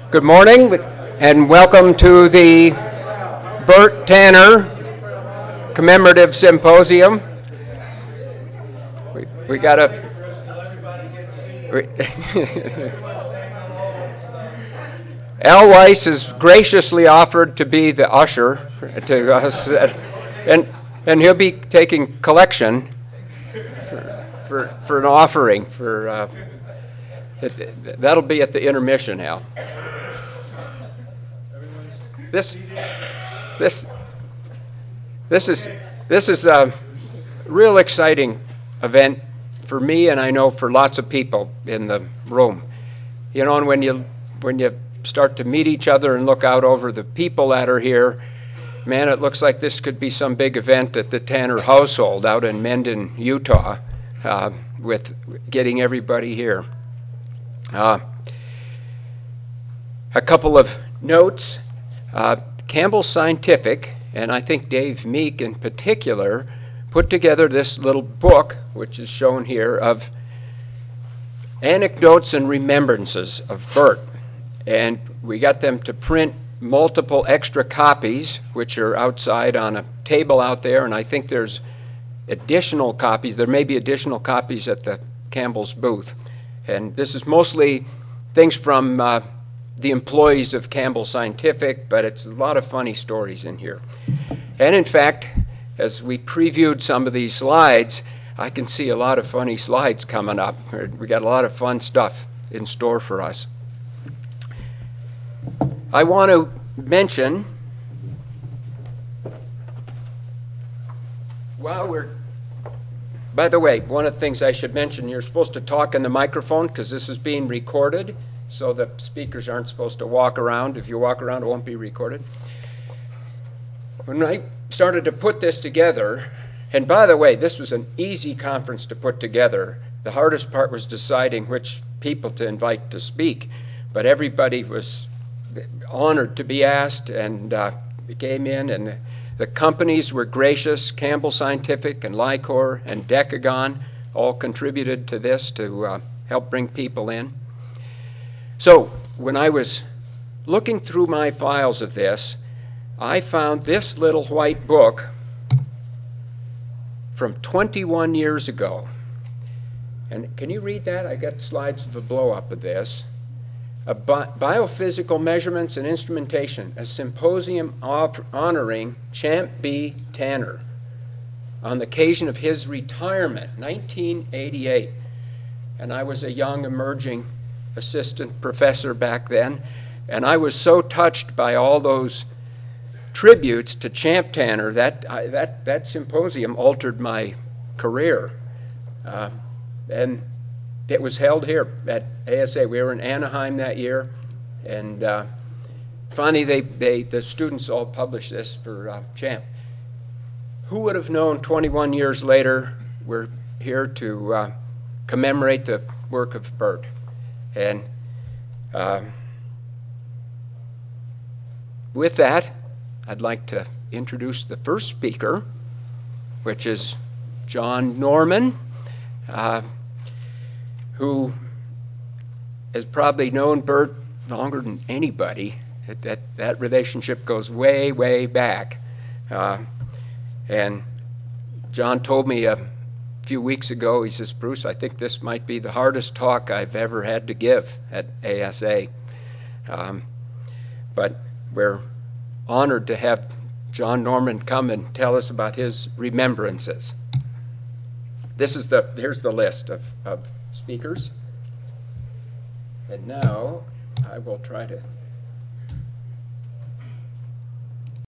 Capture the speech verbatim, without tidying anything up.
Good morning and welcome to the Bert Tanner Commemorative Symposium. We, we got a. We, Al Weiss has graciously offered to be the usher to us, and and he'll be taking collection for for, for an offering for. Uh, it, that'll be at the intermission, Al. This, this, this is this is a real exciting event for me, and I know for lots of people in the room. You know, and when you when you start to meet each other and look out over the people that are here, man, it looks like this could be some big event at the Tanner household out in Mendon, Utah, uh, with getting everybody here. Uh, a couple of notes. Uh, Campbell Scientific, and I think Dave Meek in particular, put together this little book, which is shown here, of anecdotes and remembrances of Bert. And we got them to print multiple extra copies, which are outside on a table out there, and I think there's additional copies. There may be additional copies at the Campbell's booth. And this is mostly things from uh, the employees of Campbell Scientific, but it's a lot of funny stories in here. And in fact, as we previewed some of these slides, I can see a lot of funny slides coming up. We got a lot of fun stuff in store for us. I want to mention, while we're, by the way, one of the things I should mention, you're supposed to talk in the microphone because this is being recorded. So the speakers aren't supposed to walk around. If you walk around, it won't be recorded. When I started to put this together, and by the way, this was an easy conference to put together. The hardest part was deciding which people to invite to speak. But everybody was honored to be asked and uh, came in, and the, the companies were gracious. Campbell Scientific and Lycor and Decagon all contributed to this to uh, help bring people in. So when I was looking through my files of this, I found this little white book from twenty-one years ago. And can you read that? I got slides of a blow-up of this. A bi- Biophysical Measurements and Instrumentation, a symposium of honoring Champ B. Tanner on the occasion of his retirement, nineteen eighty-eight. And I was a young emerging assistant professor back then, and I was so touched by all those tributes to Champ Tanner that I, that that symposium altered my career, uh, and it was held here at A S A. We were in Anaheim that year, and uh, funny they they the students all published this for uh, Champ. Who would have known twenty-one years later we're here to uh, commemorate the work of Bert? And uh, with that, I'd like to introduce the first speaker, which is John Norman, uh, who has probably known Bert longer than anybody. That, that, that relationship goes way, way back. Uh, and John told me a few weeks ago, he says, Bruce, I think this might be the hardest talk I've ever had to give at A S A. Um, but we're honored to have John Norman come and tell us about his remembrances. This is the, here's the list of, of speakers. And now I will try to